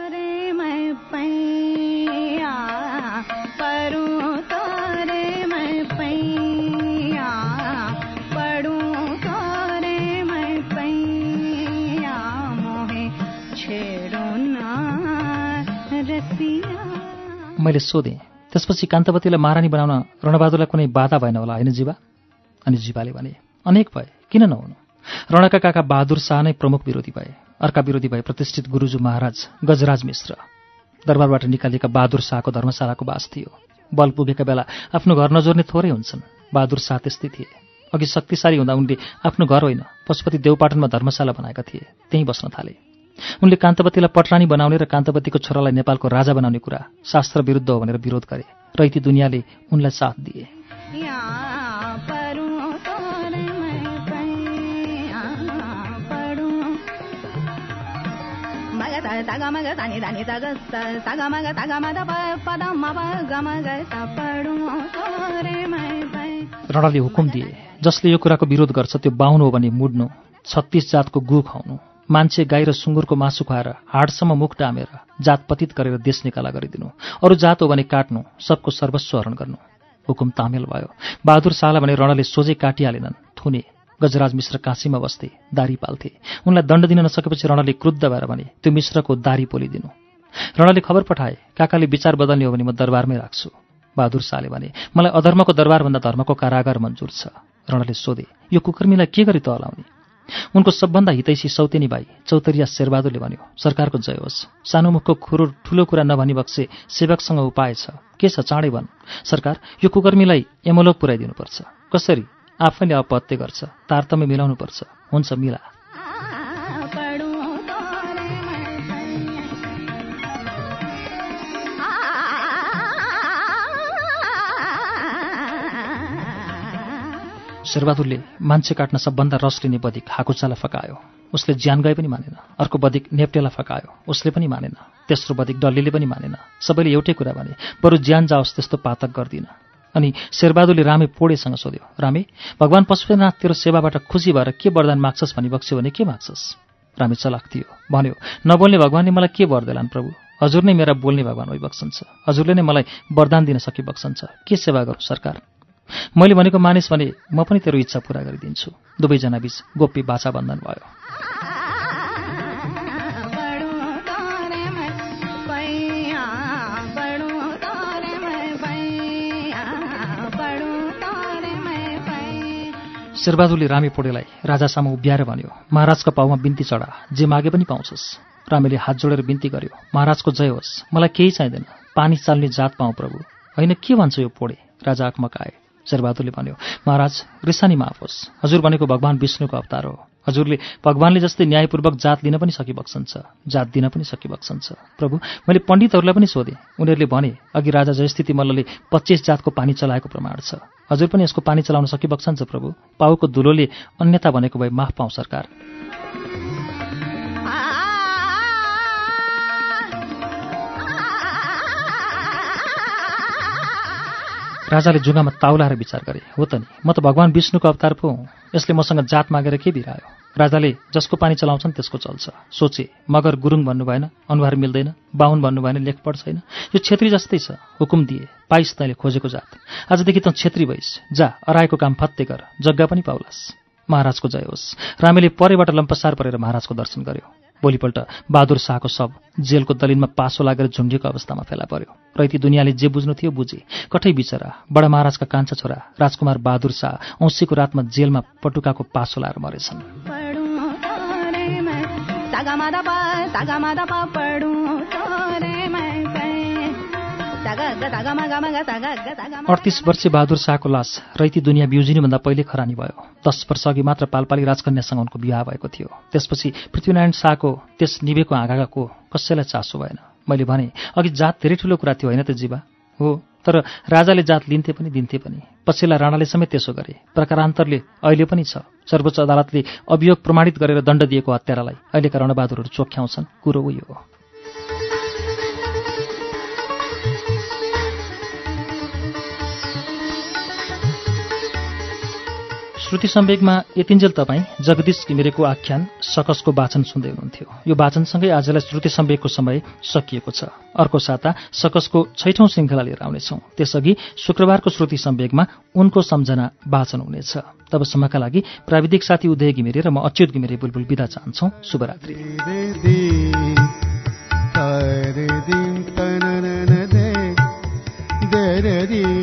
मैले सोधेँ, त्यसपछि कान्तवतीलाई महारानी बनाउन रणबहादुरलाई कुनै बाधा भएन होला होइन जीवा? अनि जीवाले भने, अनेक भए, किन नहुनु? रणका काका बहादुर शाह नै प्रमुख विरोधी भए। अर्का विरोधी भए प्रतिष्ठित गुरुजू महाराज गजराज मिश्र। दरबारबाट निकालिएका बहादुर शाहको धर्मशालाको बास थियो। बल पुगेका बेला आफ्नो घर नजोर्ने थोरै हुन्छन्। बहादुर शाह त्यस्तै थिए। अघि शक्तिशाली हुँदा उनले आफ्नो घर होइन, पशुपति देवपाटनमा धर्मशाला बनाएका थिए। त्यहीँ बस्न थाले। उनले कान्तवतीलाई पटरानी बनाउने र कान्तवतीको छोरालाई नेपालको राजा बनाउने कुरा शास्त्र विरुद्ध हो भनेर विरोध गरे र यति दुनियाँले उनलाई साथ दिए। रणले हुकुम दिए, जसले यो कुराको विरोध गर्छ त्यो बाहुन हो भने मुड्नु, छत्तीस जातको गु खुवाउनु, मान्छे गाई र सुँगुरको मासु खुवाएर हाडसम्म मुख डामेर जात पतित गरेर देश निकाला गरिदिनु, अरू जात हो भने काट्नु, सबको सर्वस्व हरण गर्नु। हुकुम तामेल भयो। बहादुर शाहलाई भने रणले सोझै काटिहालेनन्, थुने। गजराज मिश्र काशीमा बस्थे, दारी पाल्थे। उनलाई दण्ड दिन नसकेपछि रणले क्रुद्ध भएर भने, त्यो मिश्रको दारी पोलिदिनु। रणले खबर पठाए, काकाले विचार बदल्ने हो भने म दरबारमै राख्छु। बहादुर शाहले भने, मलाई अधर्मको दरबारभन्दा धर्मको कारागार मन्जुर छ। रणले सोधे, यो कुकर्मीलाई के गरी तहलाउने? उनको सबभन्दा हितैषी सौतेनी भाइ चौतरिया शेरबहादुरले भन्यो, सरकारको जय होस्। सानो मुखको खुरो ठुलो कुरा नभनी बक्से सेवकसँग उपाय छ। के छ चाँडै भन्। सरकार, यो कुकर्मीलाई यमलोक पुर्याइदिनुपर्छ। कसरी? आफैले अपत्य गर्छ। तारतम्य मिलाउनुपर्छ। हुन्छ मिला। शेरबहादुरले मान्छे काट्न सबभन्दा रस लिने बदिक हाकुचालाई फकायो। उसले ज्यान गए पनि मानेन। अर्को बदिक नेप्टेलाई फकायो। उसले पनि मानेन। तेस्रो बदिक डल्लीले पनि मानेन। सबैले एउटै कुरा भने, बरु ज्यान जाओस् त्यस्तो पातक गर्दिन। अनि शेरबहादुरले रामे पोडेसँग सोध्यो, रामे, भगवान पशुपतिनाथ तेरो सेवाबाट खुसी भएर के वरदान माग्छस् भनी बक्स्यो भने के माग्छस्? रामे चलाक थियो। भन्यो, नबोल्ने भगवानले मलाई के वर देलान् प्रभु? हजुर नै मेरा बोल्ने भगवान होइ बक्सन्छ। हजुरले नै मलाई वरदान दिन सकि बक्सन्छ। के सेवा गरौँ सरकार? मैले भनेको मानिस भने म पनि तेरो इच्छा पूरा गरिदिन्छु। दुवैजना बीच गोप्य बाचा बन्धन भयो। शेरबहादुरले रामे पोडेलाई राजासामु उभ्याएर भन्यो, महाराजका पाउमा बिन्ती चढा, जे मागे पनि पाउँछस्। रामेले हात जोडेर बिन्ती गर्यो, महाराजको जय होस्, मलाई केही चाहिँदैन, पानी चाल्ने जात पाऊँ प्रभु। होइन के भन्छ यो पोडे? राजा आक्मकाए। शेरबहादुरले भन्यो, महाराज रिसानी माफ होस्, हजुर भनेको भगवान विष्णुको अवतार हो। हजुरले भगवानले जस्तै न्यायपूर्वक जात लिन पनि सकिबक्सन्छ, जात दिन पनि सकिबक्सन्छ। प्रभु, मैले पण्डितहरूलाई पनि सोधेँ, उनीहरूले भने अघि राजा जयस्थिति मल्लले पच्चीस जातको पानी चलाएको प्रमाण छ। हजुर पनि यसको पानी चलाउन सकिबक्सन्छ प्रभु। पाउको धुलोले अन्यथा भनेको भए माफ पाउँ सरकार। राजाले जुगामा ताउलाएर विचार गरे, हो त नि, म त भगवान विष्णुको अवतार पो हुँ, यसले मसँग जात मागेर के बिरायो? राजाले जसको पानी चलाउँछन् त्यसको चल्छ। सोचे, मगर गुरुङ भन्नु भएन, अनुहार मिल्दैन, बाहुन भन्नु भएन, लेखपढ छैन, यो छेत्री जस्तै छ। हुकुम दिए, पाइस तैँले खोजेको जात, आजदेखि त छेत्री भइस्, जा अराएको काम फत्ते गर, जग्गा पनि पाउलास्। महाराजको जय होस्। रामेले परेबाट लम्पसार परेर महाराजको दर्शन गर्यो। भोलिपल्ट बहादुर शाहको शव जेलको दलिनमा पासो लागेर झुन्डिएको अवस्थामा फेला पर्यो। रैती दुनियाँले जे बुझ्नु थियो बुझे। कठै बिचरा बडा महाराजका कान्छा छोरा राजकुमार बहादुर शाह औँसीको रातमा जेलमा पटुकाको पासो लाएर मरेछन्। अडतिस वर्षीय बहादुर शाहको लास रैती दुनियाँ बिउजिनुभन्दा पहिले खरानी भयो। दस वर्ष अघि मात्र पालपाली राजकन्यासँग उनको विवाह भएको थियो। त्यसपछि पृथ्वीनारायण शाहको त्यस निभेको आँखाको कसैलाई चासो भएन। मैले भने अघि जात धेरै ठुलो कुरा थियो होइन त जीवा? हो, तर राजाले जात लिन्थे पनि दिन्थे पनि। पछिल्ला राणाले समेत त्यसो गरे। प्रकारान्तरले अहिले पनि छ। सर्वोच्च अदालतले अभियोग प्रमाणित गरेर दण्ड दिएको हत्यारालाई अहिलेका रणबहादुरहरू चोख्याउँछन्। कुरो उयो हो। श्रुति सम्वेकमा यतिन्जेल तपाईँ जगदीश घिमिरेको आख्यान सकसको वाचन सुन्दै हुनुहुन्थ्यो। यो वाचनसँगै आजलाई श्रुति सम्वेकको समय सकिएको छ। अर्को साता सकसको छैठौं श्रृङ्खला लिएर आउनेछौँ। त्यसअघि शुक्रबारको श्रुति सम्वेकमा उनको सम्झना वाचन हुनेछ। तबसम्मका लागि प्राविधिक साथी उदय घिमिरे र म अच्युत घिमिरे बुलबुल बिदा चाहन्छौँ। शुभरात्रि।